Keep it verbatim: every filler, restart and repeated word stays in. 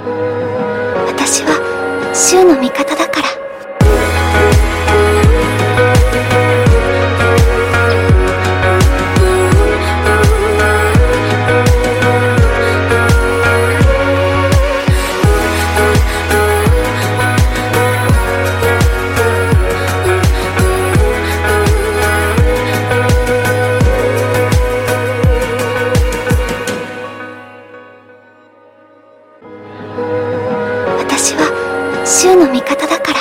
私はシュウの味方だから。私はシュウの味方だから。